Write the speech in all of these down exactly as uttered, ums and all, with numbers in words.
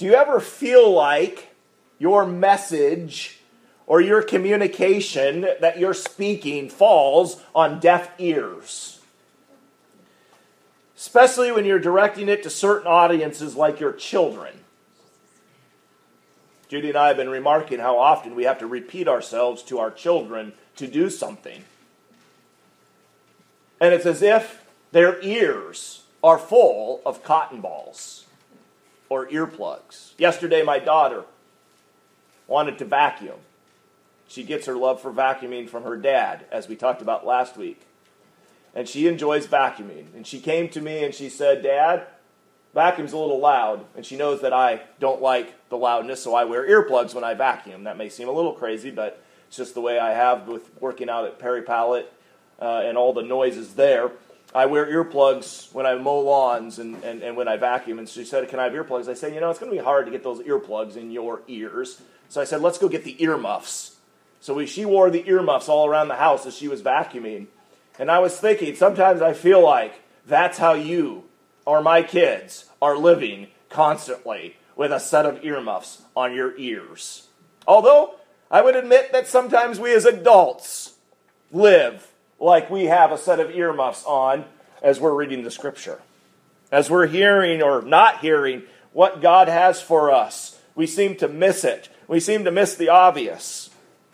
Do you ever feel like your message or your communication that you're speaking falls on deaf ears? Especially when you're directing it to certain audiences like your children. Judy and I have been remarking how often we have to repeat ourselves to our children to do something. And it's as if their ears are full of cotton balls or earplugs. Yesterday, my daughter wanted to vacuum. She gets her love for vacuuming from her dad, as we talked about last week. And she enjoys vacuuming. And she came to me and she said, "Dad, vacuum's a little loud." And she knows that I don't like the loudness, so I wear earplugs when I vacuum. That may seem a little crazy, but it's just the way I have with working out at Perry Pallet uh, and all the noises there. I wear earplugs when I mow lawns and, and, and when I vacuum. And she said, "Can I have earplugs?" I said, "You know, it's going to be hard to get those earplugs in your ears." So I said, "Let's go get the earmuffs." So we, she wore the earmuffs all around the house as she was vacuuming. And I was thinking, sometimes I feel like that's how you or my kids are living constantly, with a set of earmuffs on your ears. Although, I would admit that sometimes we as adults live like we have a set of earmuffs on as we're reading the Scripture. As we're hearing or not hearing what God has for us, we seem to miss it. We seem to miss the obvious.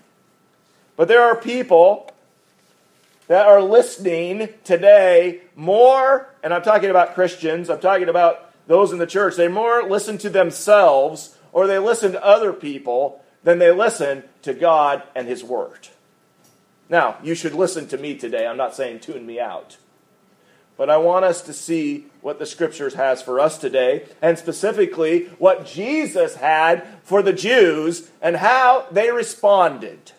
But there are people that are listening today more, and I'm talking about Christians, I'm talking about those in the church, they more listen to themselves or they listen to other people than they listen to God and His Word. Now, you should listen to me today. I'm not saying tune me out. But I want us to see what the Scriptures has for us today, and specifically what Jesus had for the Jews and how they responded.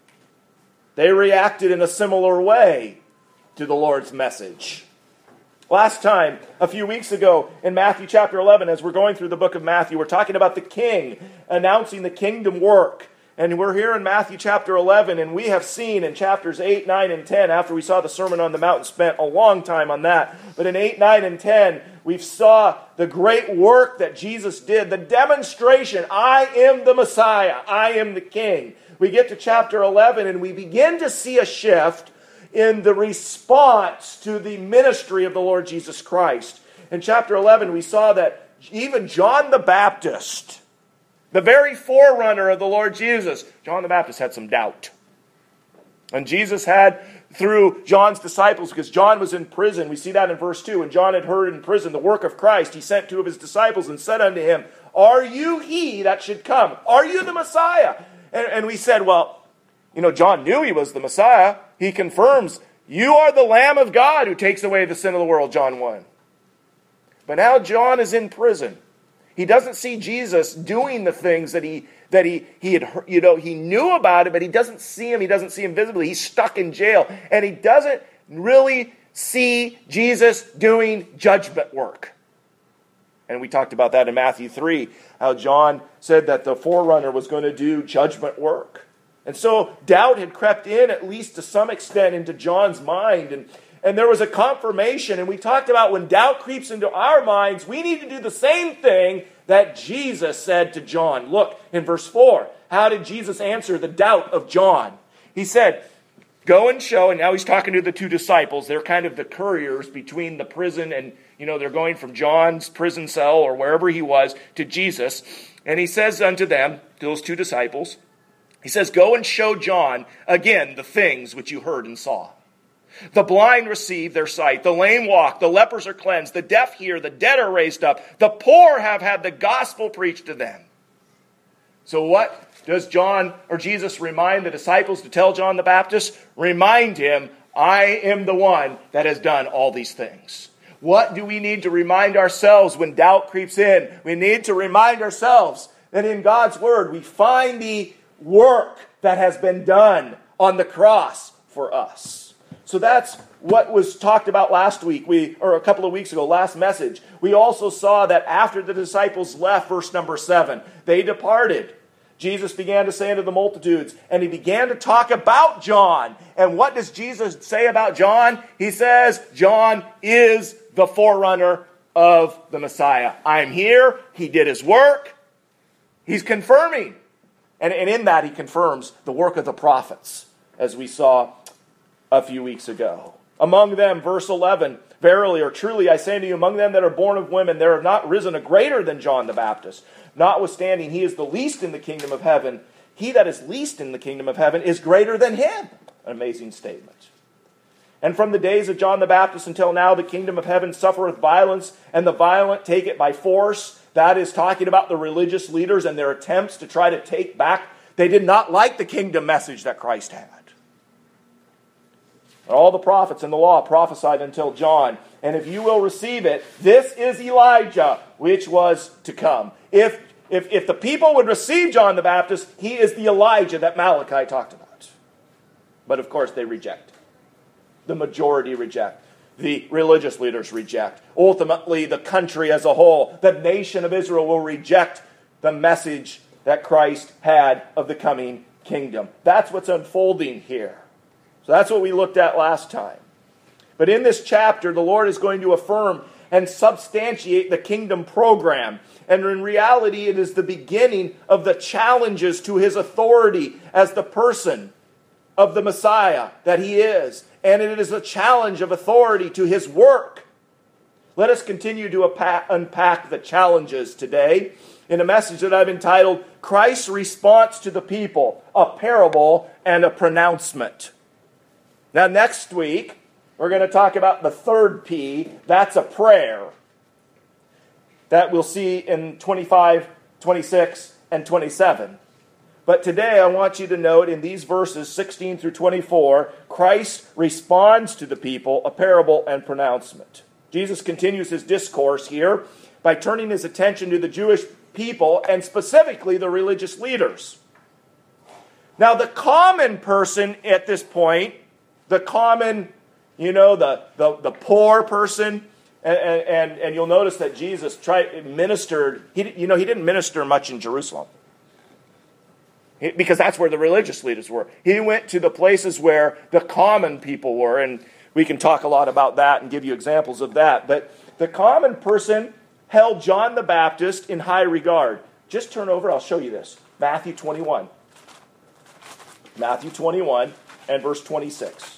They reacted in a similar way to the Lord's message. Last time, a few weeks ago, in Matthew chapter eleven, as we're going through the book of Matthew, we're talking about the king announcing the kingdom work. And we're here in Matthew chapter eleven, and we have seen in chapters eight, nine, and ten, after we saw the Sermon on the Mount, and spent a long time on that. But in eight, nine, and ten, we saw the great work that Jesus did, the demonstration, I am the Messiah, I am the King. We get to chapter eleven, and we begin to see a shift in the response to the ministry of the Lord Jesus Christ. In chapter eleven, we saw that even John the Baptist, the very forerunner of the Lord Jesus, John the Baptist had some doubt. And Jesus had, through John's disciples, because John was in prison, we see that in verse two, and John had heard in prison the work of Christ, he sent two of his disciples and said unto him, "Are you he that should come? Are you the Messiah?" And, and we said, well, you know, John knew he was the Messiah. He confirms, "You are the Lamb of God who takes away the sin of the world," John one. But now John is in prison. He doesn't see Jesus doing the things that he that he he had heard, you know, he knew about it, but he doesn't see him. He doesn't see him visibly. He's stuck in jail, and he doesn't really see Jesus doing judgment work. And we talked about that in Matthew three, how John said that the forerunner was going to do judgment work. And so doubt had crept in, at least to some extent, into John's mind, and And there was a confirmation, and we talked about when doubt creeps into our minds, we need to do the same thing that Jesus said to John. Look in verse four. How did Jesus answer the doubt of John? He said, "Go and show," and now he's talking to the two disciples. They're kind of the couriers between the prison and, you know, they're going from John's prison cell or wherever he was to Jesus. And he says unto them, to those two disciples, he says, "Go and show John again the things which you heard and saw. The blind receive their sight, the lame walk, the lepers are cleansed, the deaf hear, the dead are raised up, the poor have had the gospel preached to them." So what does John or Jesus remind the disciples to tell John the Baptist? Remind him, I am the one that has done all these things. What do we need to remind ourselves when doubt creeps in? We need to remind ourselves that in God's Word we find the work that has been done on the cross for us. So that's what was talked about last week, we or a couple of weeks ago, last message. We also saw that after the disciples left, verse number seven, they departed. Jesus began to say unto the multitudes, and he began to talk about John. And what does Jesus say about John? He says, John is the forerunner of the Messiah. I'm here. He did his work. He's confirming. And, and in that, he confirms the work of the prophets, as we saw a few weeks ago. Among them, verse eleven, verily or truly I say unto you, among them that are born of women, there have not risen a greater than John the Baptist. Notwithstanding, he is the least in the kingdom of heaven. He that is least in the kingdom of heaven is greater than him. An amazing statement. And from the days of John the Baptist until now, the kingdom of heaven suffereth violence, and the violent take it by force. That is talking about the religious leaders and their attempts to try to take back. They did not like the kingdom message that Christ had. All the prophets in the law prophesied until John. And if you will receive it, this is Elijah, which was to come. If, if, if the people would receive John the Baptist, he is the Elijah that Malachi talked about. But of course they reject. The majority reject. The religious leaders reject. Ultimately, the country as a whole, the nation of Israel, will reject the message that Christ had of the coming kingdom. That's what's unfolding here. So that's what we looked at last time. But in this chapter, the Lord is going to affirm and substantiate the kingdom program. And in reality, it is the beginning of the challenges to his authority as the person of the Messiah that he is. And it is a challenge of authority to his work. Let us continue to unpack the challenges today in a message that I've entitled, Christ's Response to the People, a Parable and a Pronouncement. Now next week, we're going to talk about the third P. That's a prayer. That we'll see in twenty-five, twenty-six, and twenty-seven. But today I want you to note in these verses sixteen through twenty-four, Christ responds to the people, a parable and pronouncement. Jesus continues his discourse here by turning his attention to the Jewish people and specifically the religious leaders. Now the common person at this point, the common, you know, the, the, the poor person, and, and, and you'll notice that Jesus tried ministered, he, you know, he didn't minister much in Jerusalem. Because that's where the religious leaders were. He went to the places where the common people were, and we can talk a lot about that and give you examples of that. But the common person held John the Baptist in high regard. Just turn over, I'll show you this. Matthew twenty-one. Matthew twenty-one and verse twenty-six.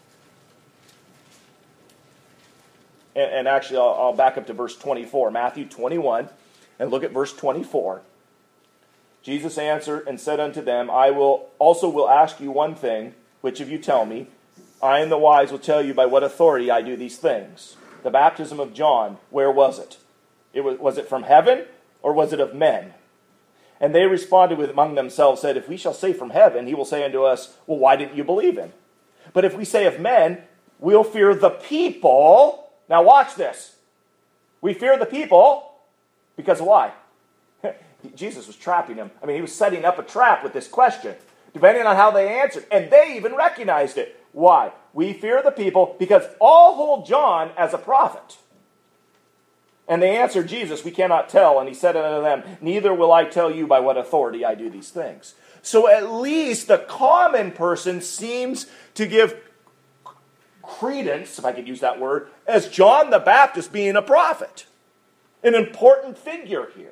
And, and actually, I'll, I'll back up to verse twenty-four. Matthew twenty-one, and look at verse twenty-four. Jesus answered and said unto them, I will also will ask you one thing, which if you tell me, I and the wise will tell you by what authority I do these things. The baptism of John, where was it? It was, was it from heaven, or was it of men? And they responded with among themselves, said, if we shall say from heaven, he will say unto us, well, why didn't you believe him? But if we say of men, we'll fear the people. Now watch this. We fear the people because why? Jesus was trapping him. I mean, he was setting up a trap with this question, depending on how they answered. And they even recognized it. Why? We fear the people because all hold John as a prophet. And they answered Jesus, we cannot tell. And he said unto them, neither will I tell you by what authority I do these things. So at least the common person seems to give credence, if I could use that word, as John the Baptist being a prophet. An important figure here.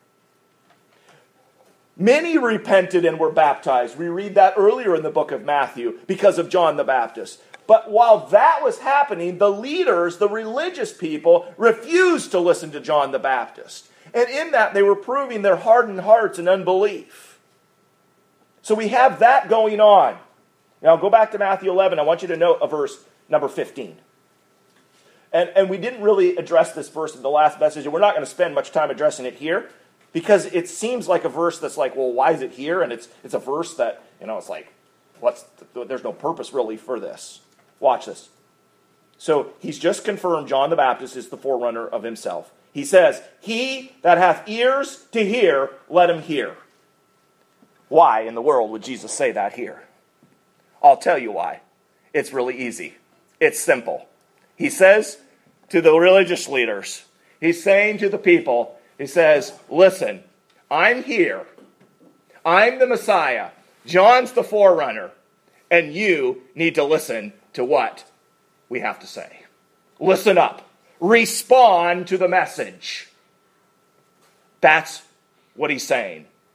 Many repented and were baptized. We read that earlier in the book of Matthew because of John the Baptist. But while that was happening, the leaders, the religious people, refused to listen to John the Baptist. And in that, they were proving their hardened hearts and unbelief. So we have that going on. Now go back to Matthew eleven. I want you to note a verse number fifteen. And, and we didn't really address this verse in the last message, and we're not going to spend much time addressing it here. Because it seems like a verse that's like, well, why is it here? And it's it's a verse that, you know, it's like, what's the, there's no purpose really for this. Watch this. So he's just confirmed John the Baptist is the forerunner of himself. He says, he that hath ears to hear, let him hear. Why in the world would Jesus say that here? I'll tell you why. It's really easy. It's simple. He says to the religious leaders, he's saying to the people, he says, listen, I'm here. I'm the Messiah. John's the forerunner. And you need to listen to what we have to say. Listen up. Respond to the message. That's what he's saying.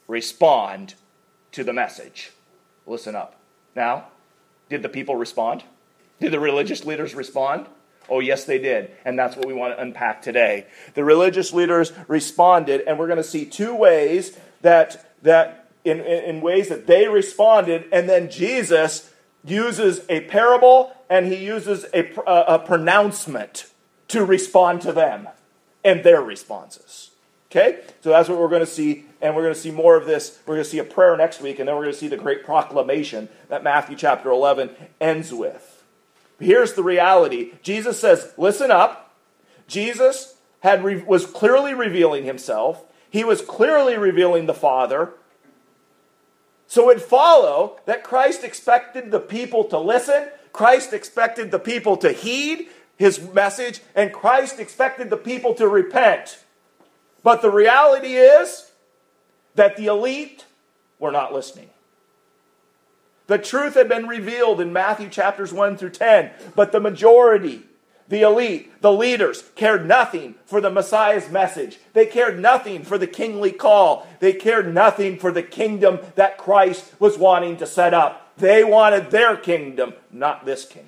respond to the message. Listen up. Now, did the people respond? Did the religious leaders respond? Oh, yes, they did. And that's what we want to unpack today. The religious leaders responded, and we're going to see two ways that, that in, in ways that they responded, and then Jesus uses a parable and he uses a, a, a pronouncement to respond to them and their responses. Okay? So that's what we're going to see, and we're going to see more of this. We're going to see a prayer next week, and then we're going to see the great proclamation that Matthew chapter eleven ends with. Here's the reality. Jesus says, listen up. Jesus had re- was clearly revealing himself. He was clearly revealing the Father. So it would follow that Christ expected the people to listen. Christ expected the people to heed his message. And Christ expected the people to repent. But the reality is that the elite were not listening. The truth had been revealed in Matthew chapters one through ten. But the majority, the elite, the leaders, cared nothing for the Messiah's message. They cared nothing for the kingly call. They cared nothing for the kingdom that Christ was wanting to set up. They wanted their kingdom, not this kingdom.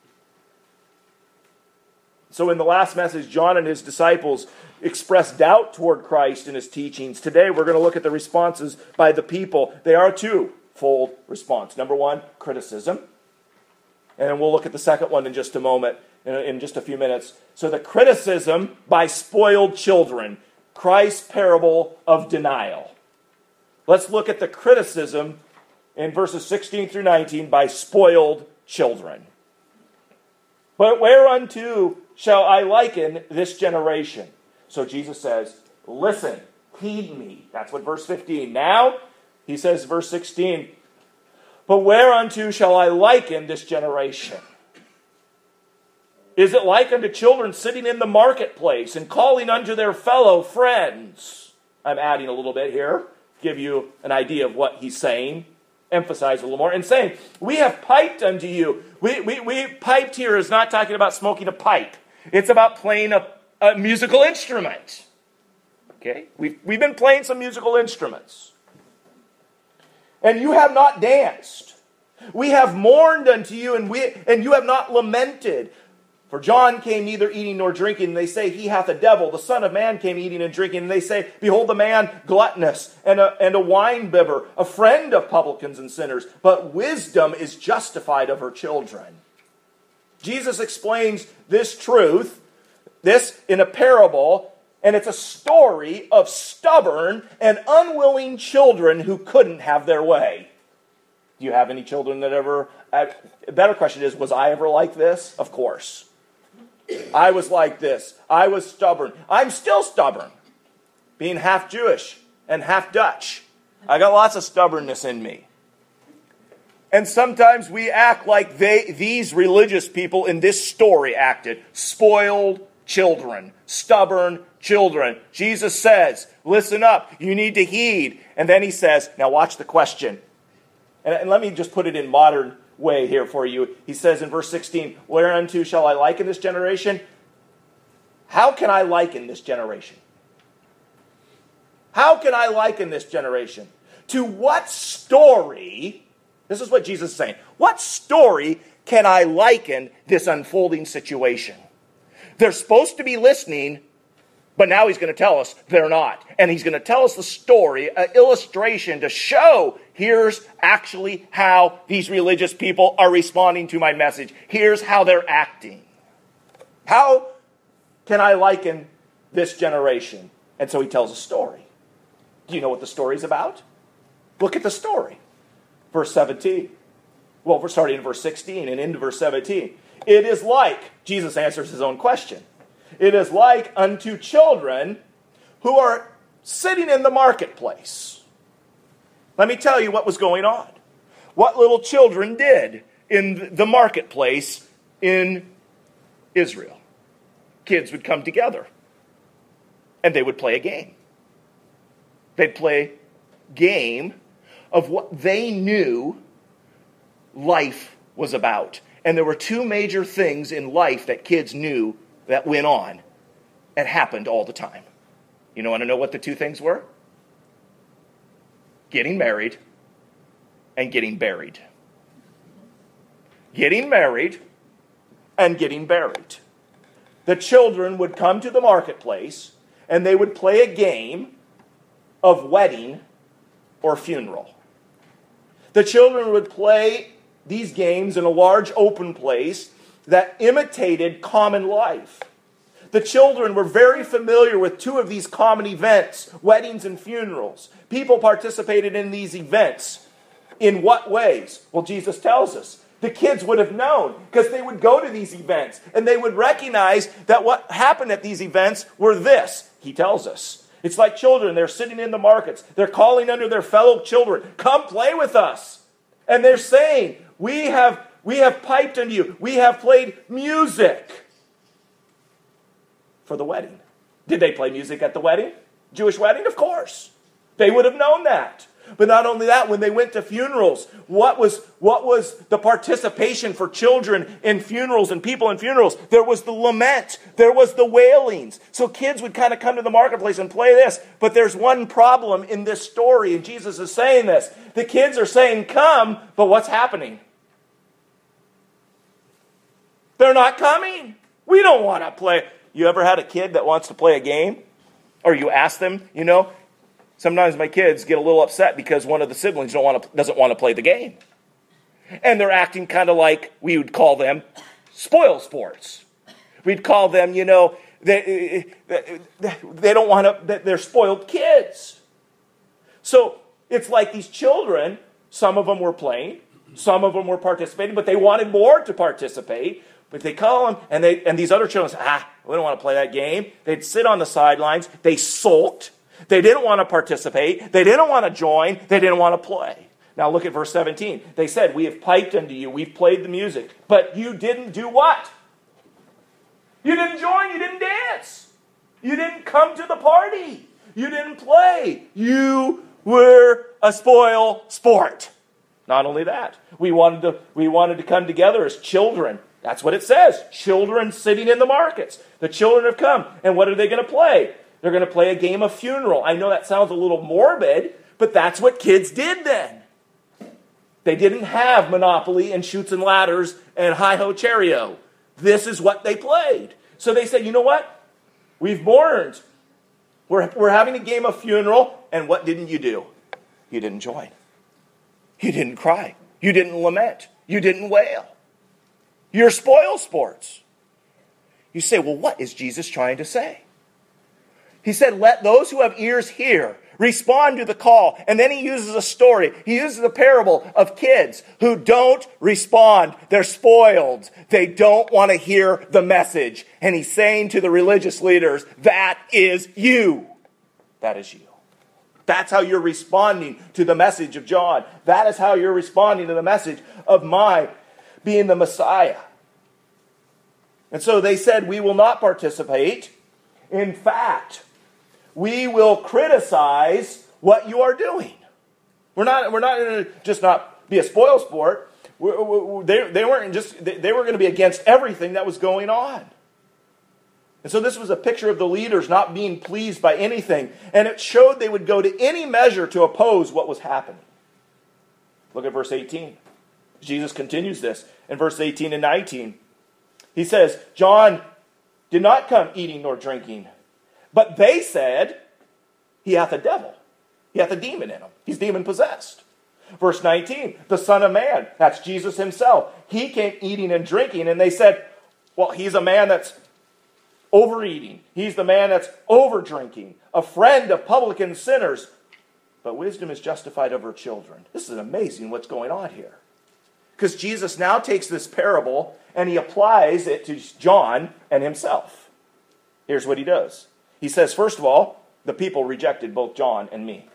So in the last message, John and his disciples expressed doubt toward Christ in his teachings. Today we're going to look at the responses by the people. They are twofold response. Number one, criticism. And then we'll look at the second one in just a moment, in just a few minutes. So the criticism by spoiled children. Christ's parable of denial. Let's look at the criticism in verses sixteen through nineteen by spoiled children. But whereunto shall I liken this generation? So Jesus says, listen, heed me. That's what verse fifteen. Now, he says, verse sixteen, but whereunto shall I liken this generation? Is it like unto children sitting in the marketplace and calling unto their fellow friends? I'm adding a little bit here, give you an idea of what he's saying, emphasize a little more, and saying, we have piped unto you. We, we, we piped here is not talking about smoking a pipe. It's about playing a, a musical instrument. Okay? We've, we've been playing some musical instruments. And you have not danced. We have mourned unto you, and, we, and you have not lamented. For John came neither eating nor drinking, and they say, he hath a devil. The Son of Man came eating and drinking, and they say, behold the man gluttonous, and a, and a winebibber, a friend of publicans and sinners. But wisdom is justified of her children. Jesus explains this truth, this in a parable, and it's a story of stubborn and unwilling children who couldn't have their way. Do you have any children that ever... Uh, a better question is, was I ever like this? Of course. I was like this. I was stubborn. I'm still stubborn. Being half Jewish and half Dutch. I got lots of stubbornness in me. And sometimes we act like they, these religious people in this story acted. Spoiled children. Stubborn children. Jesus says, listen up. You need to heed. And then he says, now watch the question. And, and let me just put it in modern way here for you. He says in verse sixteen, whereunto shall I liken this generation? How can I liken this generation? How can I liken this generation? To what story, this is what Jesus is saying, what story can I liken this unfolding situation? They're supposed to be listening, but now he's going to tell us they're not. And he's going to tell us the story, an illustration to show here's actually how these religious people are responding to my message. Here's how they're acting. How can I liken this generation? And so he tells a story. Do you know what the story's about? Look at the story. Verse seventeen. Well, we're starting in verse sixteen and into verse seventeen. It is like, Jesus answers his own question. It is like unto children who are sitting in the marketplace. Let me tell you what was going on. What little children did in the marketplace in Israel. Kids would come together and they would play a game. They'd play a game of what they knew life was about. And there were two major things in life that kids knew that went on and happened all the time. You know, want to know what the two things were? getting married and getting buried. Getting married and getting buried. The children would come to the marketplace and they would play a game of wedding or funeral. The children would play these games in a large open place that imitated common life. The children were very familiar with two of these common events, weddings and funerals. People participated in these events. In what ways? Well, Jesus tells us. The kids would have known because they would go to these events and they would recognize that what happened at these events were this. He tells us. It's like children. They're sitting in the markets. They're calling under their fellow children. Come play with us. And they're saying, we have, we have piped unto you. We have played music for the wedding. Did they play music at the wedding? Jewish wedding? Of course. They would have known that. But not only that, when they went to funerals, what was, what was the participation for children in funerals and people in funerals? There was the lament. There was the wailings. So kids would kind of come to the marketplace and play this. But there's one problem in this story, and Jesus is saying this. The kids are saying, come, but what's happening? They're not coming. We don't want to play. You ever had a kid that wants to play a game? Or you ask them, you know, sometimes my kids get a little upset because one of the siblings don't want to, doesn't want to play the game. And they're acting kind of like we would call them spoil sports. We'd call them, you know, they, they don't want to, they're spoiled kids. So it's like these children, some of them were playing, some of them were participating, but they wanted more to participate. But they call them, and, they, and these other children say, ah, we don't want to play that game. They'd sit on the sidelines. They sulked. They didn't want to participate. They didn't want to join. They didn't want to play. Now look at verse seventeen. They said, we have piped unto you. We've played the music. But you didn't do what? You didn't join. You didn't dance. You didn't come to the party. You didn't play. You were a spoil sport. Not only that, we wanted to, we wanted to come together as children. That's what it says. Children sitting in the markets. The children have come. And what are they going to play? They're going to play a game of funeral. I know that sounds a little morbid, but that's what kids did then. They didn't have Monopoly and Chutes and Ladders and Hi-Ho Cherry-O. This is what they played. So they said, you know what? We've mourned. We're, we're having a game of funeral, and what didn't you do? You didn't join. You didn't cry. You didn't lament. You didn't wail. You're spoil sports. You say, well, what is Jesus trying to say? He said, let those who have ears hear, respond to the call. And then he uses a story. He uses a parable of kids who don't respond. They're spoiled. They don't want to hear the message. And he's saying to the religious leaders, that is you. That is you. That's how you're responding to the message of John. That is how you're responding to the message of my being the Messiah. And so they said, we will not participate. In fact, we will criticize what you are doing. We're not, we're not going to just not be a spoil sport. We're, we're, they, they weren't just, they, they were going to be against everything that was going on. And so this was a picture of the leaders not being pleased by anything. And it showed they would go to any measure to oppose what was happening. Look at verse eighteen. Jesus continues this in verse eighteen and nineteen. He says, John did not come eating nor drinking, but they said, he hath a devil. He hath a demon in him. He's demon-possessed. Verse nineteen, the Son of Man, that's Jesus himself. He came eating and drinking, and they said, well, he's a man that's overeating. He's the man that's over-drinking, a friend of publicans, sinners. But wisdom is justified of her children. This is amazing what's going on here. Because Jesus now takes this parable and he applies it to John and himself. Here's what he does. He says, first of all, the people rejected both John and me.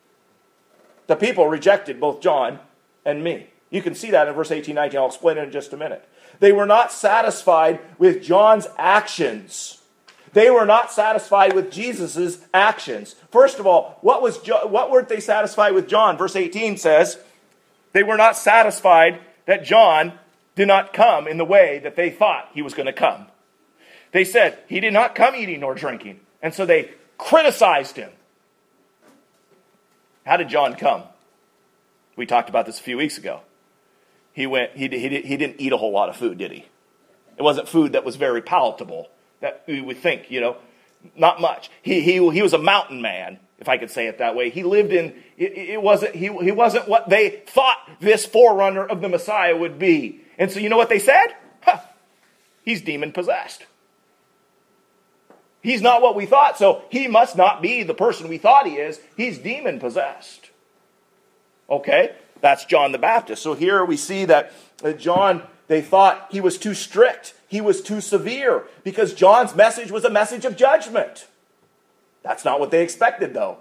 The people rejected both John and me. You can see that in verse eighteen, nineteen. I'll explain it in just a minute. They were not satisfied with John's actions. They were not satisfied with Jesus' actions. First of all, what was jo- what weren't they satisfied with John? Verse eighteen says, they were not satisfied that John did not come in the way that they thought he was going to come. They said, he did not come eating nor drinking. And so they criticized him. How did John come? We talked about this a few weeks ago. He went. He he he didn't eat a whole lot of food, did he? It wasn't food that was very palatable that we would think, you know, not much. He he he was a mountain man, if I could say it that way. He lived in. It, it wasn't he he wasn't what they thought this forerunner of the Messiah would be. And so you know what they said? Huh, he's demon possessed. He's not what we thought, so he must not be the person we thought he is. He's demon possessed. Okay, that's John the Baptist. So here we see that uh, John, they thought he was too strict. He was too severe because John's message was a message of judgment. That's not what they expected, though.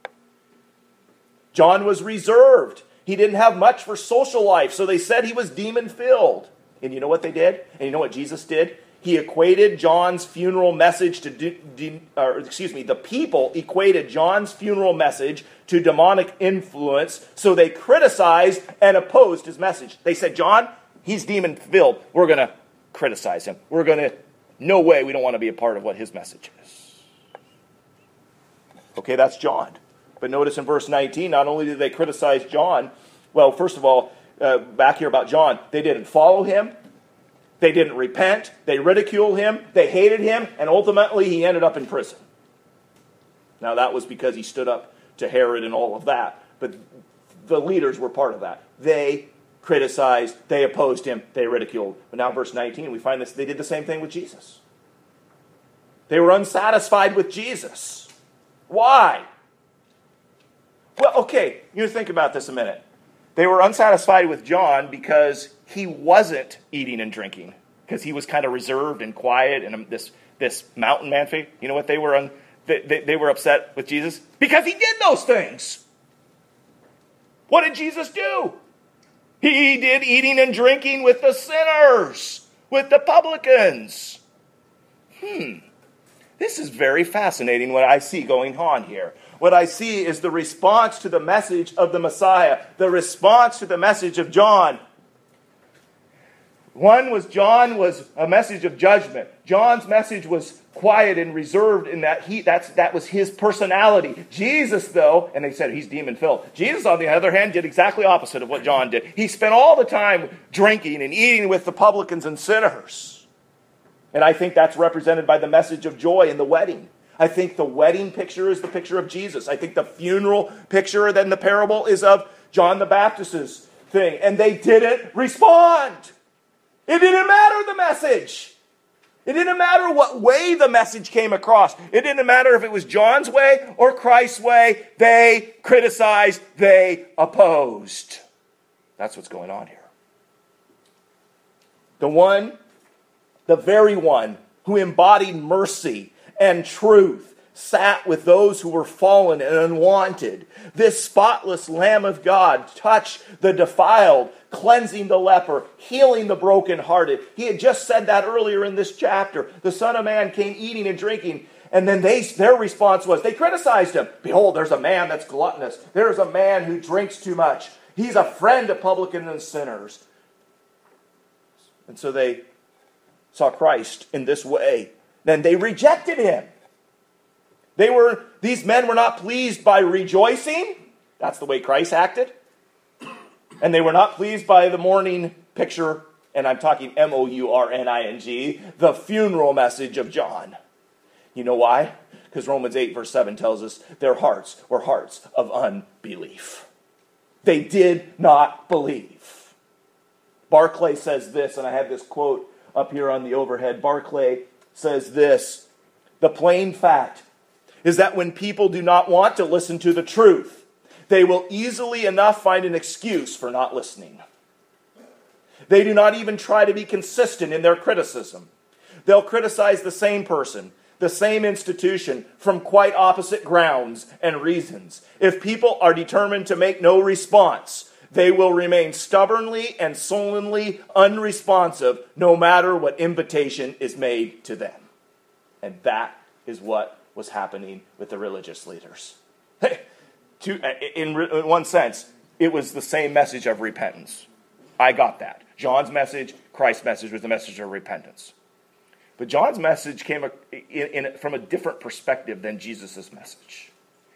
John was reserved. He didn't have much for social life, so they said he was demon-filled. And you know what they did? And you know what Jesus did? He equated John's funeral message to, de- de- or excuse me, the people equated John's funeral message to demonic influence, so they criticized and opposed his message. They said, John, he's demon-filled. We're going to criticize him. We're going to, no way, we don't want to be a part of what his message is. Okay, that's John. But notice in verse nineteen, not only did they criticize John, well, first of all, uh, back here about John, they didn't follow him. They didn't repent. They ridiculed him. They hated him. And ultimately, he ended up in prison. Now, that was because he stood up to Herod and all of that. But the leaders were part of that. They criticized. They opposed him. They ridiculed. But now, verse nineteen, we find this. They did the same thing with Jesus. They were unsatisfied with Jesus. Why? Well, okay, you think about this a minute. They were unsatisfied with John because he wasn't eating and drinking, because he was kind of reserved and quiet and this this mountain man figure. You know what they were un, they, they, they were upset with Jesus? Because he did those things. What did Jesus do? He did eating and drinking with the sinners, with the publicans. Hmm. This is very fascinating what I see going on here. What I see is the response to the message of the Messiah, the response to the message of John. One was John was a message of judgment. John's message was quiet and reserved in that he that's that was his personality. Jesus, though, and they said he's demon-filled. Jesus, on the other hand, did exactly opposite of what John did. He spent all the time drinking and eating with the publicans and sinners. And I think that's represented by the message of joy in the wedding. I think the wedding picture is the picture of Jesus. I think the funeral picture, then the parable, is of John the Baptist's thing. And they didn't respond. It didn't matter the message. It didn't matter what way the message came across. It didn't matter if it was John's way or Christ's way. They criticized, they opposed. That's what's going on here. The one, the very one who embodied mercy and truth, sat with those who were fallen and unwanted. This spotless Lamb of God touched the defiled, cleansing the leper, healing the brokenhearted. He had just said that earlier in this chapter. The Son of Man came eating and drinking, and then they, their response was, they criticized him. Behold, there's a man that's gluttonous. There's a man who drinks too much. He's a friend of publicans and sinners. And so they saw Christ in this way. Then they rejected him. They were, these men were not pleased by rejoicing. That's the way Christ acted. And they were not pleased by the mourning picture, and I'm talking M O U R N I N G, the funeral message of John. You know why? Because Romans eight verse seven tells us their hearts were hearts of unbelief. They did not believe. Barclay says this, and I have this quote up here on the overhead. Barclay says this: the plain fact is that when people do not want to listen to the truth, they will easily enough find an excuse for not listening. They do not even try to be consistent in their criticism. They'll criticize the same person, the same institution, from quite opposite grounds and reasons. If people are determined to make no response, they will remain stubbornly and sullenly unresponsive no matter what invitation is made to them. And that is what was happening with the religious leaders. To, in, in one sense, it was the same message of repentance. I got that. John's message, Christ's message was the message of repentance. But John's message came in, in, from a different perspective than Jesus' message.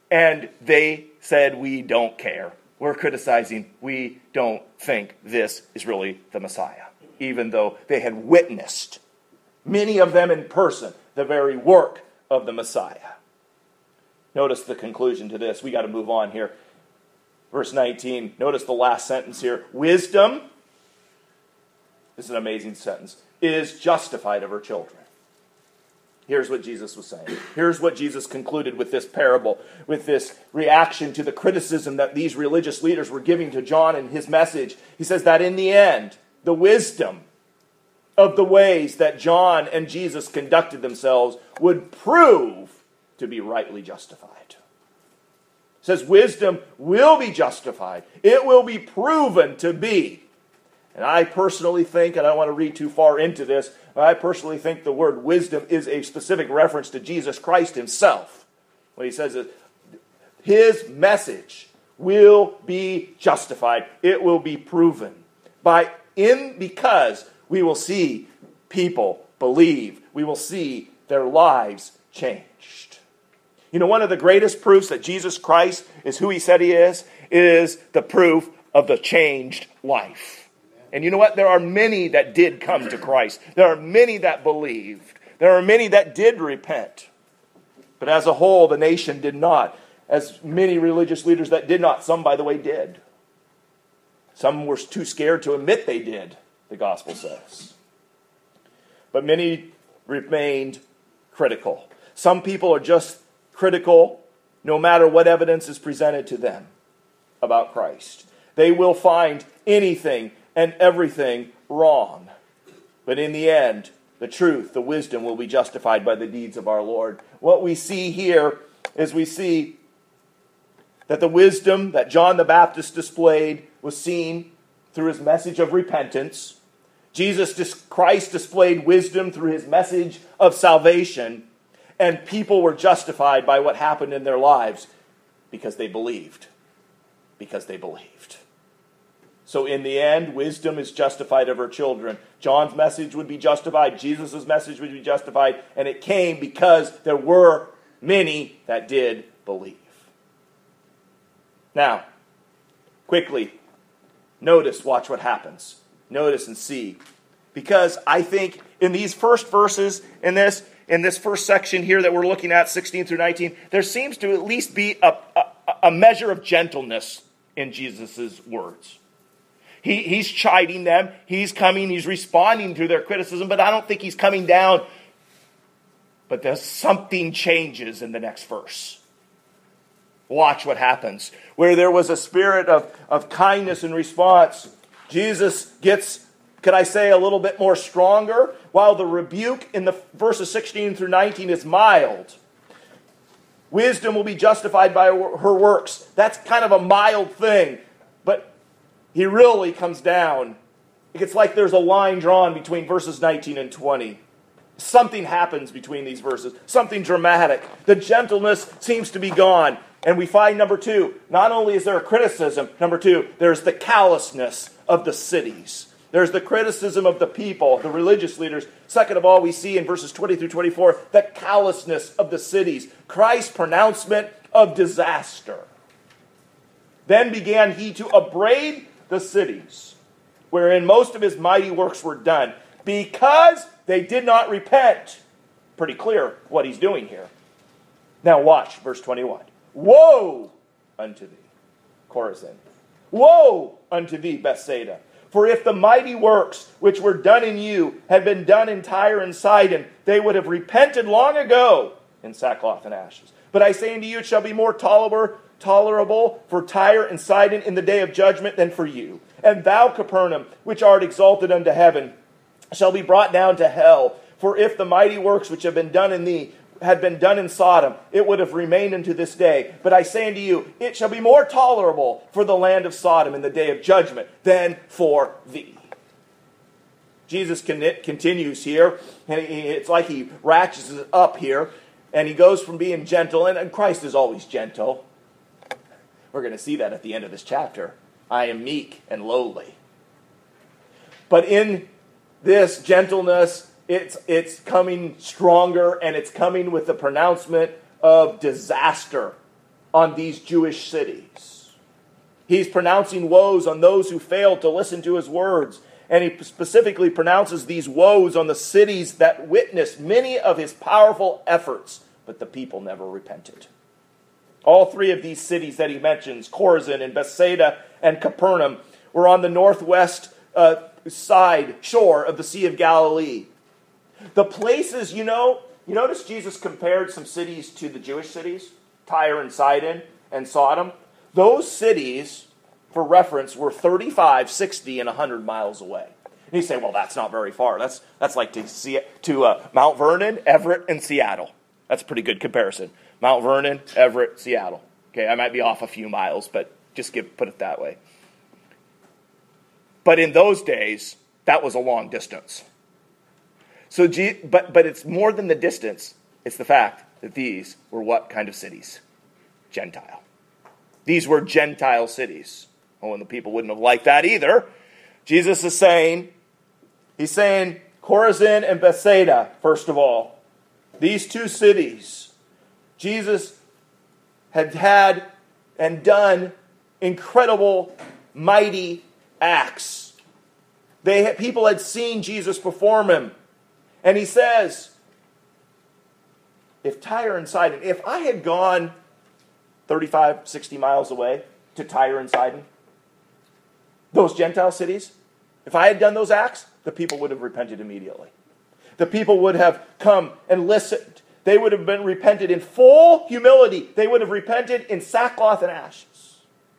And they said, we don't care. We're criticizing. We don't think this is really the Messiah. Even though they had witnessed, many of them in person, the very work of the Messiah. Notice the conclusion to this. We got to move on here. Verse nineteen, notice the last sentence here. Wisdom, this is an amazing sentence, is justified of her children. Here's what Jesus was saying. Here's what Jesus concluded with this parable, with this reaction to the criticism that these religious leaders were giving to John in his message. He says that in the end, the wisdom of the ways that John and Jesus conducted themselves would prove to be rightly justified. It says wisdom will be justified. It will be proven to be. And I personally think, and I don't want to read too far into this, but I personally think the word wisdom is a specific reference to Jesus Christ himself. What he says is, his message will be justified. It will be proven. By in because we will see people believe. We will see their lives changed. You know, one of the greatest proofs that Jesus Christ is who he said he is, is the proof of the changed life. And you know what? There are many that did come to Christ. There are many that believed. There are many that did repent. But as a whole, the nation did not. As many religious leaders that did not, some, by the way, did. Some were too scared to admit they did, the gospel says. But many remained critical. Some people are just critical no matter what evidence is presented to them about Christ. They will find anything and everything wrong. But in the end, the truth, the wisdom will be justified by the deeds of our Lord. What we see here is we see that the wisdom that John the Baptist displayed was seen through his message of repentance. Jesus Christ displayed wisdom through his message of salvation. And people were justified by what happened in their lives because they believed. Because they believed. So in the end, wisdom is justified of her children. John's message would be justified. Jesus' message would be justified. And it came because there were many that did believe. Now, quickly, notice, watch what happens. Notice and see. Because I think in these first verses, in this, in this first section here that we're looking at, sixteen through nineteen, there seems to at least be a, a, a measure of gentleness in Jesus' words. He, he's chiding them. He's coming. He's responding to their criticism. But I don't think he's coming down. But there's something changes in the next verse. Watch what happens. Where there was a spirit of, of kindness in response, Jesus gets, could I say, a little bit more stronger, while the rebuke in the verses sixteen through nineteen is mild. Wisdom will be justified by her works. That's kind of a mild thing. But he really comes down. It's like there's a line drawn between verses nineteen and twenty. Something happens between these verses. Something dramatic. The gentleness seems to be gone. And we find, number two, not only is there a criticism, number two, there's the callousness of the cities. There's the criticism of the people, the religious leaders. Second of all, we see in verses twenty through twenty-four, the callousness of the cities. Christ's pronouncement of disaster. Then began he to upbraid the cities, wherein most of his mighty works were done, because they did not repent. Pretty clear what he's doing here. Now watch, verse twenty-one. Woe unto thee, Chorazin. Woe unto thee, Bethsaida. For if the mighty works which were done in you had been done in Tyre and Sidon, they would have repented long ago in sackcloth and ashes. But I say unto you, it shall be more tolerable, tolerable for Tyre and Sidon in the day of judgment than for you. And thou, Capernaum, which art exalted unto heaven, shall be brought down to hell. For if the mighty works which have been done in thee had been done in Sodom, it would have remained unto this day. But I say unto you, it shall be more tolerable for the land of Sodom in the day of judgment than for thee. Jesus continues here, and it's like he ratchets it up here, and he goes from being gentle, and Christ is always gentle. We're going to see that at the end of this chapter. I am meek and lowly. But in this gentleness, It's it's coming stronger, and it's coming with the pronouncement of disaster on these Jewish cities. He's pronouncing woes on those who failed to listen to his words. And he specifically pronounces these woes on the cities that witnessed many of his powerful efforts, but the people never repented. All three of these cities that he mentions, Chorazin and Bethsaida and Capernaum, were on the northwest uh, side shore of the Sea of Galilee. The places, you know, you notice Jesus compared some cities to the Jewish cities, Tyre and Sidon and Sodom. Those cities, for reference, were thirty-five, sixty, and one hundred miles away. And you say, well, that's not very far. That's that's like to see to uh, Mount Vernon, Everett, and Seattle. That's a pretty good comparison. Mount Vernon, Everett, Seattle. Okay, I might be off a few miles, but just give, put it that way. But in those days, that was a long distance. So, but but it's more than the distance. It's the fact that these were what kind of cities? Gentile. These were Gentile cities. Oh, and the people wouldn't have liked that either. Jesus is saying, he's saying Chorazin and Bethsaida, first of all. These two cities, Jesus had had and done incredible, mighty acts. They had, people had seen Jesus perform him. And he says, if Tyre and Sidon, if I had gone thirty-five, sixty miles away to Tyre and Sidon, those Gentile cities, if I had done those acts, the people would have repented immediately. The people would have come and listened. They would have been repented in full humility. They would have repented in sackcloth and ashes.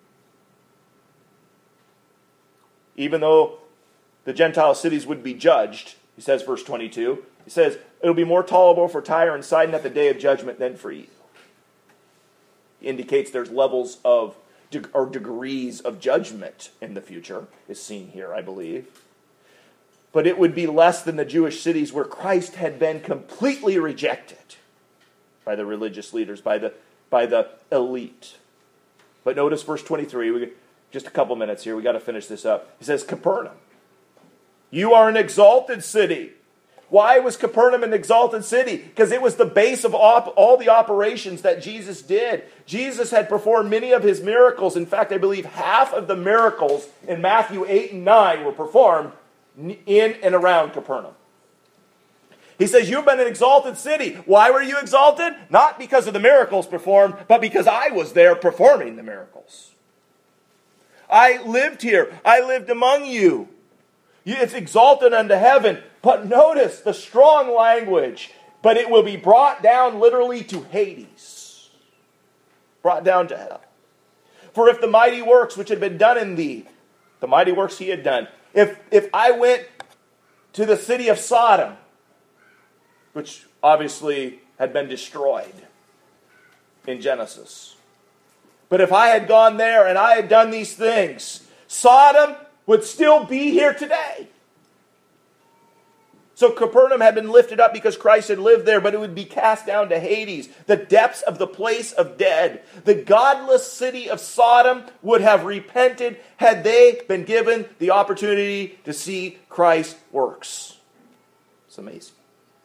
Even though the Gentile cities would be judged, he says, verse twenty-two, he says, it'll be more tolerable for Tyre and Sidon at the day of judgment than for you. He indicates there's levels of, or degrees of judgment in the future, is seen here, I believe. But it would be less than the Jewish cities where Christ had been completely rejected by the religious leaders, by the, by the elite. But notice verse twenty-three, we, just a couple minutes here, we got to finish this up. He says, Capernaum, you are an exalted city. Why was Capernaum an exalted city? Because it was the base of op- all the operations that Jesus did. Jesus had performed many of his miracles. In fact, I believe half of the miracles in Matthew eight and nine were performed in and around Capernaum. He says, you've been an exalted city. Why were you exalted? Not because of the miracles performed, but because I was there performing the miracles. I lived here. I lived among you. It's exalted unto heaven. But notice the strong language. But it will be brought down literally to Hades. Brought down to hell. For if the mighty works which had been done in thee, the mighty works he had done, if, if I went to the city of Sodom, which obviously had been destroyed in Genesis, but if I had gone there and I had done these things, Sodom would still be here today. So Capernaum had been lifted up because Christ had lived there, but it would be cast down to Hades, the depths of the place of dead. The godless city of Sodom would have repented had they been given the opportunity to see Christ's works. It's amazing.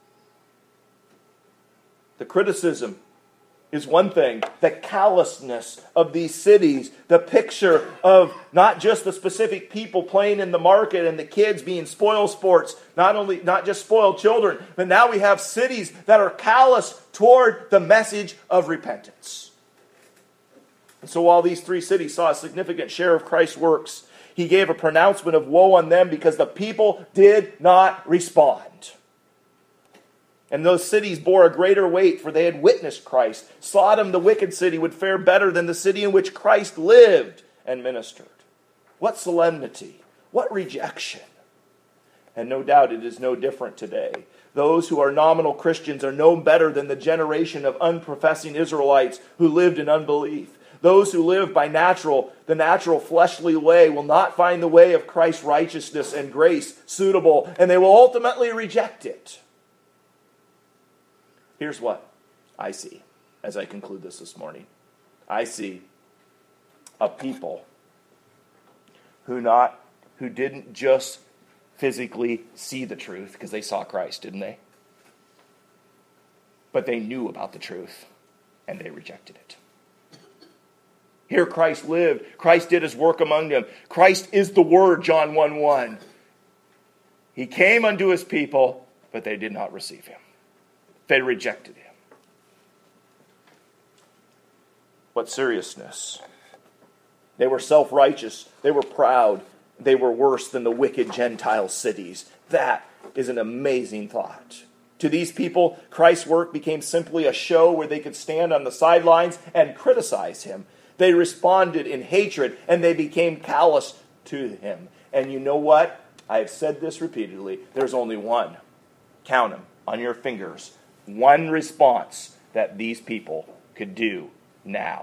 The criticism is one thing. The callousness of these cities, the picture of not just the specific people playing in the market and the kids being spoiled sports, not only not just spoiled children, but now we have cities that are callous toward the message of repentance. And so while these three cities saw a significant share of Christ's works, he gave a pronouncement of woe on them because the people did not respond. And those cities bore a greater weight, for they had witnessed Christ. Sodom, the wicked city, would fare better than the city in which Christ lived and ministered. What solemnity! What rejection! And no doubt it is no different today. Those who are nominal Christians are no better than the generation of unprofessing Israelites who lived in unbelief. Those who live by natural, the natural fleshly way will not find the way of Christ's righteousness and grace suitable, and they will ultimately reject it. Here's what I see as I conclude this this morning. I see a people who not who didn't just physically see the truth, because they saw Christ, didn't they? But they knew about the truth, and they rejected it. Here Christ lived. Christ did his work among them. Christ is the Word, John one one. He came unto his people, but they did not receive him. They rejected him. What seriousness. They were self-righteous. They were proud. They were worse than the wicked Gentile cities. That is an amazing thought. To these people, Christ's work became simply a show where they could stand on the sidelines and criticize him. They responded in hatred, and they became callous to him. And you know what? I have said this repeatedly. There's only one. Count them on your fingers. One response that these people could do now.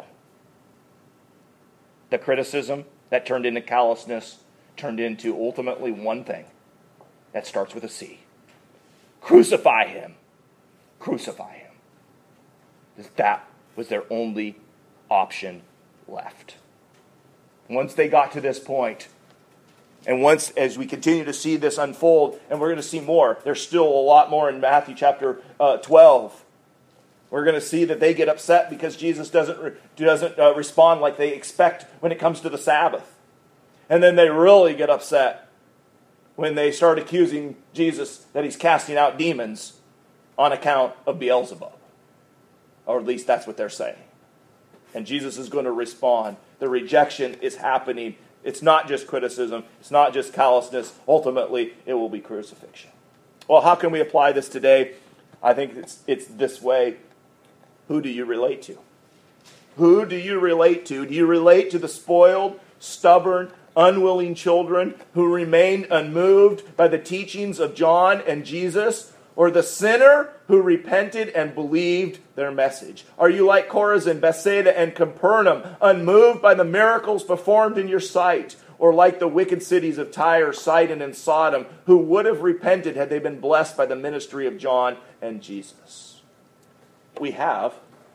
The criticism that turned into callousness turned into ultimately one thing that starts with a C. Crucify him. Crucify him. That was their only option left. Once they got to this point, and once as we continue to see this unfold, and we're going to see more, there's still a lot more in Matthew chapter uh, twelve. We're going to see that they get upset because Jesus doesn't, doesn't uh, respond like they expect when it comes to the Sabbath. And then they really get upset when they start accusing Jesus that he's casting out demons on account of Beelzebub. Or at least that's what they're saying. And Jesus is going to respond. The rejection is happening. It's not just criticism. It's not just callousness. Ultimately, it will be crucifixion. Well, how can we apply this today? I think it's, it's this way. Who do you relate to? Who do you relate to? Do you relate to the spoiled, stubborn, unwilling children who remained unmoved by the teachings of John and Jesus? Or the sinner who repented and believed their message? Are you like Chorazin, Bethsaida, and Capernaum, unmoved by the miracles performed in your sight? Or like the wicked cities of Tyre, Sidon, and Sodom, who would have repented had they been blessed by the ministry of John and Jesus? We have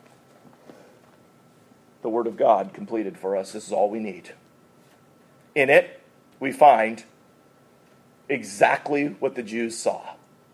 the Word of God completed for us. This is all we need. In it, we find exactly what the Jews saw.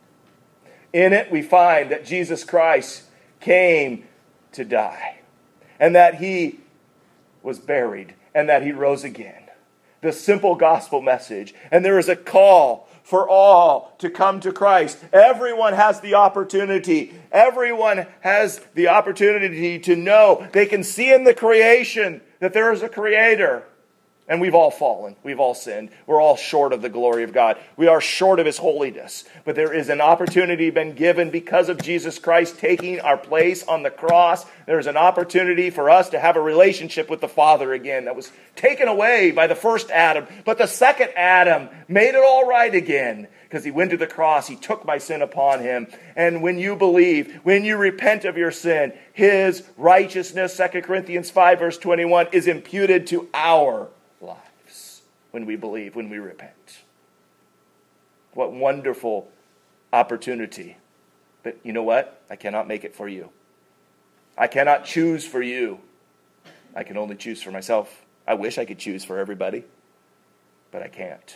In it, we find that Jesus Christ came to die, and that he was buried, and that he rose again. The simple gospel message. And there is a call for all to come to Christ. Everyone has the opportunity. Everyone has the opportunity to know. They can see in the creation that there is a creator. And we've all fallen. We've all sinned. We're all short of the glory of God. We are short of his holiness. But there is an opportunity been given because of Jesus Christ taking our place on the cross. There's an opportunity for us to have a relationship with the Father again that was taken away by the first Adam. But the second Adam made it all right again because he went to the cross. He took my sin upon him. And when you believe, when you repent of your sin, his righteousness, Second Corinthians five verse twenty-one, is imputed to our lives when we believe, when we repent. What wonderful opportunity. But you know what? I cannot make it for you. I cannot choose for you. I can only choose for myself. I wish I could choose for everybody, but I can't.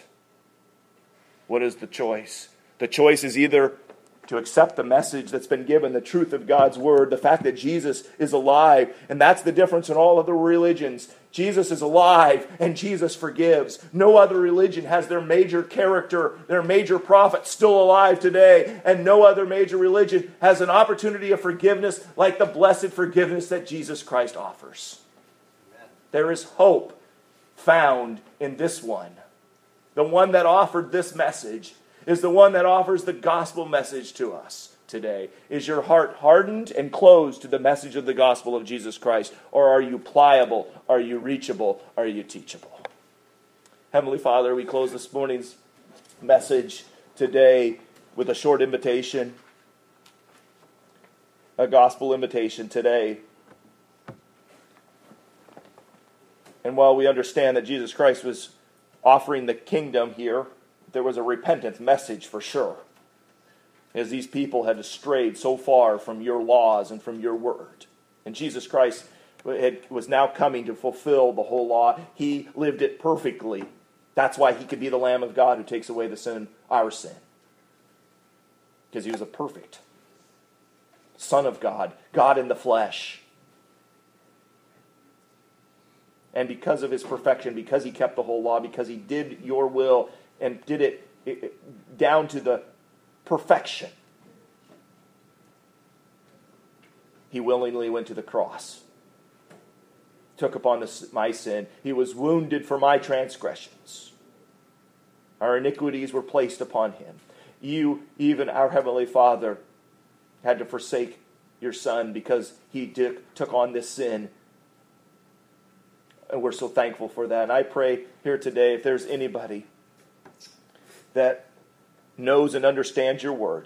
What is the choice? The choice is either to accept the message that's been given, the truth of God's word, the fact that Jesus is alive. And that's the difference in all other religions. Jesus is alive and Jesus forgives. No other religion has their major character, their major prophet still alive today. And no other major religion has an opportunity of forgiveness like the blessed forgiveness that Jesus Christ offers. Amen. There is hope found in this one. The one that offered this message is the one that offers the gospel message to us today. Is your heart hardened and closed to the message of the gospel of Jesus Christ? Or are you pliable? Are you reachable? Are you teachable? Heavenly Father, we close this morning's message today with a short invitation. A gospel invitation today. And while we understand that Jesus Christ was offering the kingdom here, there was a repentance message for sure. As these people had strayed so far from your laws and from your word. And Jesus Christ had, was now coming to fulfill the whole law. He lived it perfectly. That's why he could be the Lamb of God who takes away the sin, our sin. Because he was a perfect Son of God, God in the flesh. And because of his perfection, because he kept the whole law, because he did your will and did it, it, it down to the perfection, he willingly went to the cross, took upon the, my sin. He was wounded for my transgressions. Our iniquities were placed upon him. You, even our Heavenly Father, had to forsake your Son because he did, took on this sin. And we're so thankful for that. And I pray here today, if there's anybody that knows and understands your word,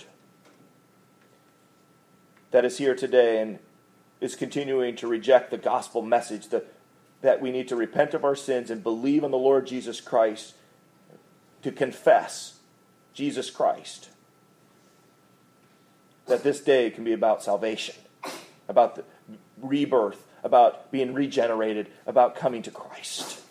that is here today and is continuing to reject the gospel message, that, that we need to repent of our sins and believe in the Lord Jesus Christ, to confess Jesus Christ, that this day can be about salvation, about the rebirth, about being regenerated, about coming to Christ.